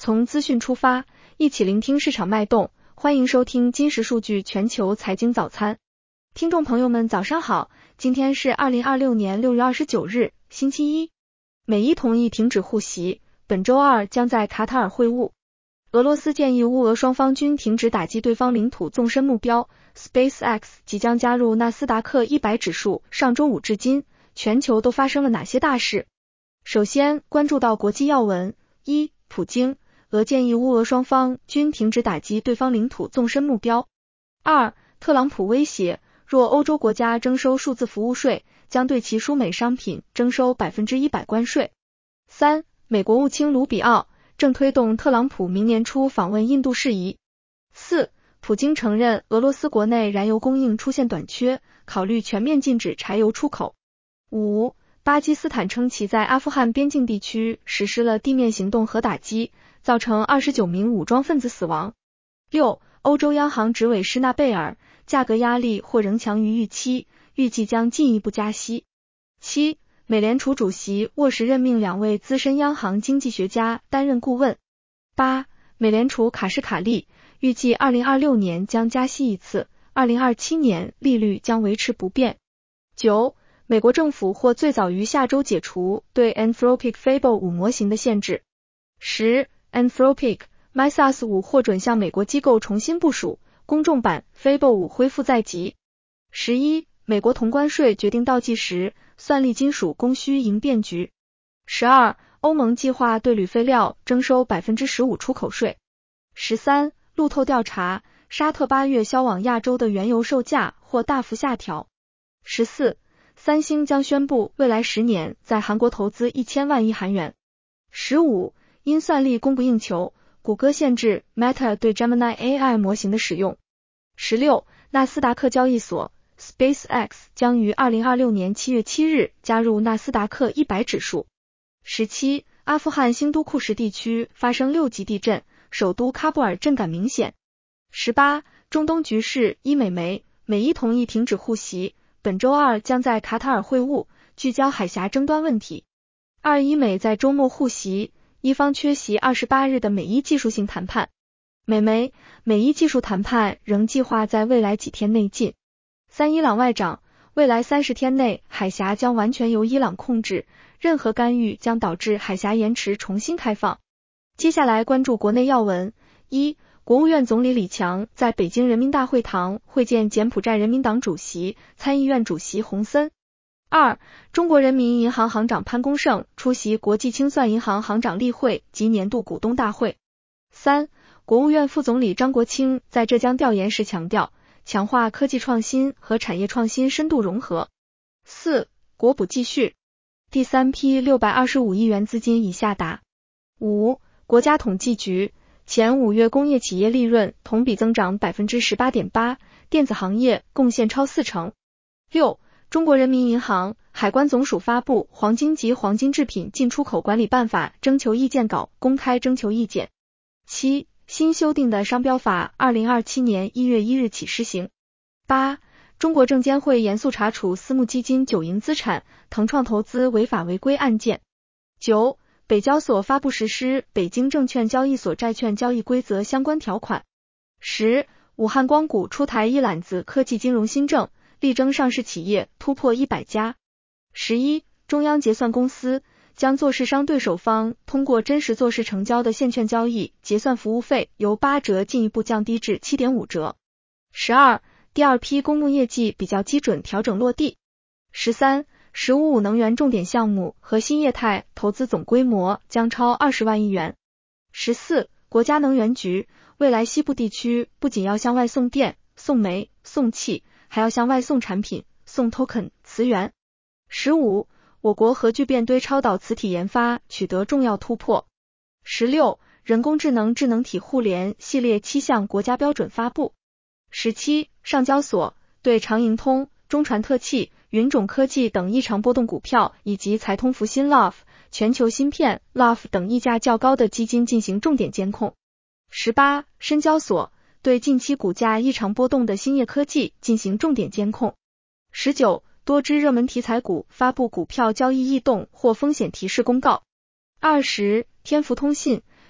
从资讯出发，一起聆听市场脉动。欢迎收听金石数据全球财经早餐。听众朋友们早上好，今天是2026年6月29日，星期一。美伊同意停止互袭，本周二将在卡塔尔会晤。俄罗斯建议乌俄双方均停止打击对方领土纵深目标。SpaceX 即将加入纳斯达克100指数，上周五至今，全球都发生了哪些大事？首先关注到国际要闻：一、普京，俄建议乌俄双方均停止打击对方领土纵深目标。二、特朗普威胁，若欧洲国家征收数字服务税，将对其输美商品征收100%关税。三、美国务卿卢比奥正推动特朗普明年初访问印度事宜。四、普京承认俄罗斯国内燃油供应出现短缺，考虑全面禁止柴油出口。五、巴基斯坦称其在阿富汗边境地区实施了地面行动和打击，造成29名武装分子死亡。六、欧洲央行执委施纳贝尔，价格压力或仍强于预期，预计将进一步加息。七、美联储主席沃什任命2位资深央行经济学家担任顾问。八、美联储卡什卡利预计2026年将加息一次，2027年利率将维持不变。九、美国政府或最早于下周解除对 Anthropic Fable 5模型的限制。十、Anthropic Mythos 5获准向美国机构重新部署，公众版 Fable 5恢复在即。11、美国同关税决定倒计时，算力金属供需迎变局。12、欧盟计划对铝废料征收 15% 出口税。13、路透调查，沙特8月销往亚洲的原油售价或大幅下调。14、三星将宣布未来10年在韩国投资1000万亿韩元。15、因算力供不应求，谷歌限制 Meta 对 Gemini AI 模型的使用。16、纳斯达克交易所 SpaceX 将于2026年7月7日加入纳斯达克100指数。17、阿富汗新都库什地区发生6级地震，首都喀布尔震感明显。18、中东局势伊美伊同意停止互袭，本周二将在卡塔尔会晤，聚焦海峡争端问题。伊美在周末互袭，伊方缺席28日的美伊技术性谈判。美伊技术谈判仍计划在未来几天内进。三、伊朗外长，未来30天内海峡将完全由伊朗控制，任何干预将导致海峡延迟重新开放。接下来关注国内要闻。一、国务院总理李强在北京人民大会堂会见柬埔寨人民党主席、参议院主席洪森。二、中国人民银行行长潘功胜出席国际清算银行行长例会及年度股东大会。三、国务院副总理张国清在浙江调研时强调，强化科技创新和产业创新深度融合。四、国补继续，第3批625亿元资金已下达。五、国家统计局前5月工业企业利润同比增长 18.8%， 电子行业贡献超40%。六、中国人民银行、海关总署发布《黄金及黄金制品进出口管理办法》征求意见稿，公开征求意见。七、新修订的商标法2027年1月1日起施行。八、中国证监会严肃查处私募基金9盈资产、腾创投资违法违规案件。九、北交所发布实施北京证券交易所债券交易规则相关条款。十、武汉光谷出台一揽子科技金融新政，力争上市企业突破100家。11、中央结算公司将做市商对手方通过真实做市成交的现券交易结算服务费由8折进一步降低至 7.5 折。12、第2批公募业绩比较基准调整落地。13、“15+5”能源重点项目和新业态投资总规模将超20万亿元。14、国家能源局未来西部地区不仅要向外送电、送煤、送气，还要向外送产品、送 token 磁源。15、我国核聚变堆超导磁体研发取得重要突破。16、人工智能智能体互联系列7项国家标准发布。17、上交所对长盈通、中传特气、云种科技等异常波动股票以及财通福新 LOF、全球芯片 LOF 等溢价较高的基金进行重点监控。18、深交所对近期股价异常波动的兴业科技进行重点监控。19、多只热门题材股发布股票交易异动或风险提示公告。20、天福通信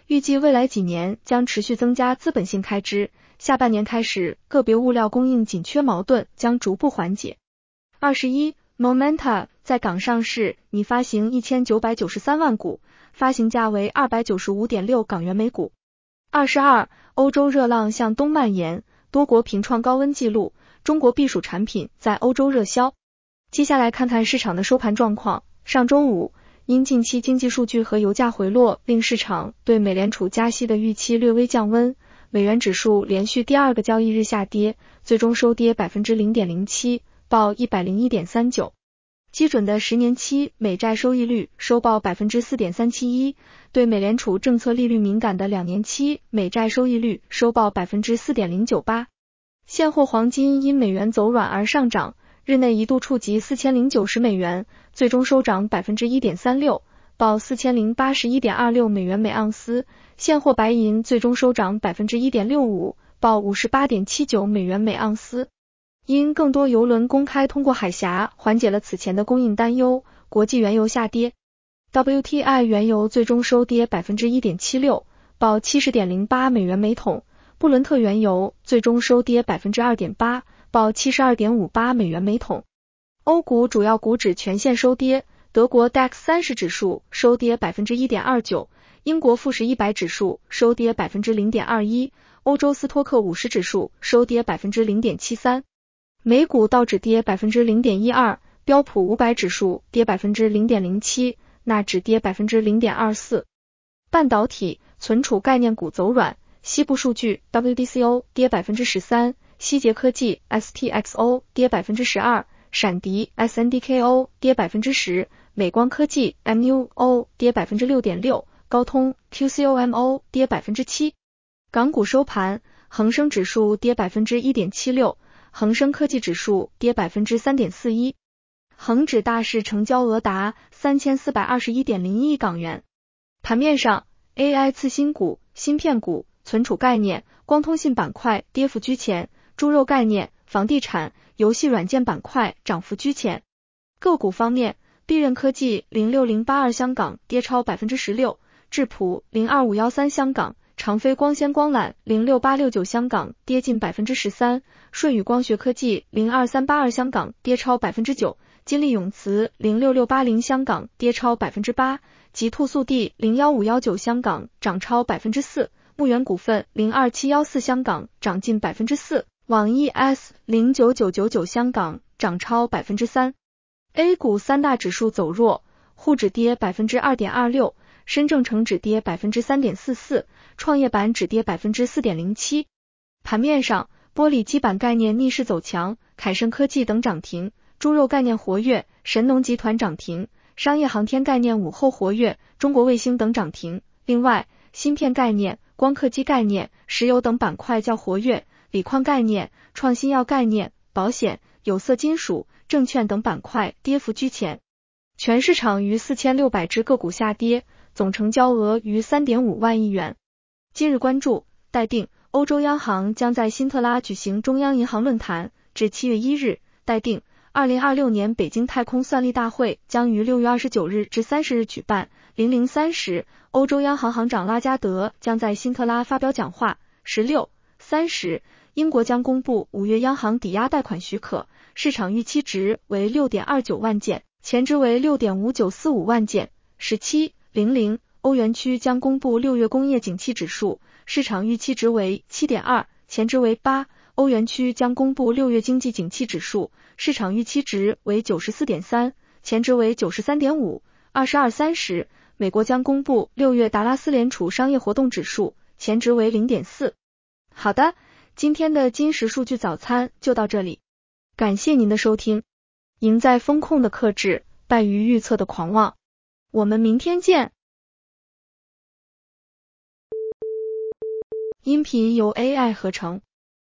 预计未来几年将持续增加资本性开支，下半年开始个别物料供应紧缺矛盾将逐步缓解。21 Momenta 在港上市，拟发行1993万股，发行价为 295.6 港元每股。22欧洲热浪向东蔓延，多国频创高温纪录，中国避暑产品在欧洲热销。接下来看看市场的收盘状况。上周五，因近期经济数据和油价回落，令市场对美联储加息的预期略微降温，美元指数连续第二个交易日下跌，最终收跌 0.07%， 报 101.39。基准的10年期美债收益率收报 4.371%， 对美联储政策利率敏感的2年期美债收益率收报 4.098%。现货黄金因美元走软而上涨，日内一度触及4090美元，最终收涨 1.36%， 报 4081.26 美元每盎司。现货白银最终收涨 1.65%， 报 58.79 美元每盎司。因更多油轮公开通过海峡，缓解了此前的供应担忧，国际原油下跌。WTI 原油最终收跌 1.76%， 报 70.08 美元每桶。布伦特原油最终收跌 2.8%， 报 72.58 美元每桶。欧股主要股指全线收跌，德国 DAX 30指数收跌 1.29%， 英国富时100指数收跌 0.21%， 欧洲斯托克50指数收跌 0.73%。美股道指跌 0.12%， 标普500指数跌 0.07%， 纳指跌 0.24%。半导体、存储概念股走软，西部数据 WDCO 跌 13%， 希捷科技 STXO 跌 12%， 闪迪 SNDKO 跌 10%， 美光科技 MUO 跌 6.6%， 高通 QCOMO 跌 7%。港股收盘，恒生指数跌 1.76%，恒生科技指数跌 3.41%， 恒指大市成交额达 3421.01 亿港元。盘面上 AI 次新股、芯片股、存储概念、光通信板块跌幅居前，猪肉概念、房地产、游戏软件板块涨幅居前。个股方面，必任科技06082香港跌超 16%， 智谱02513香港、长飞光纤光缆06869香港跌近 13%， 舜宇光学科技02382香港跌超 9%， 金利永磁06680香港跌超 8%， 极兔速递01519香港涨超 4%， 牧原股份02714香港涨近 4%， 网易 S 09999香港涨超 3%。 A 股三大指数走弱，沪指跌 2.26%，深证成指跌 3.44%， 创业板指跌 4.07%。 盘面上，玻璃基板概念逆势走强，凯盛科技等涨停，猪肉概念活跃，神农集团涨停，商业航天概念午后活跃，中国卫星等涨停。另外，芯片概念、光刻机概念、石油等板块较活跃，锂矿概念、创新药概念、保险、有色金属、证券等板块跌幅居前。全市场逾4600只个股下跌，总成交额逾 3.5 万亿元。今日关注，待定，欧洲央行将在辛特拉举行中央银行论坛，至7月1日，待定。2026年北京太空算力大会将于6月29日至30日举办，00:30时，欧洲央行行长拉加德将在辛特拉发表讲话。16:30时，英国将公布5月央行抵押贷款许可，市场预期值为 6.29 万件，前值为 6.5945 万件。17:00，欧元区将公布6月工业景气指数，市场预期值为 7.2， 前值为8。欧元区将公布6月经济景气指数，市场预期值为 94.3， 前值为 93.5。22:30时，美国将公布6月达拉斯联储商业活动指数，前值为 0.4。 好的，今天的金石数据早餐就到这里，感谢您的收听。赢在风控的克制，败于预测的狂妄。我们明天见。音频由 AI 合成。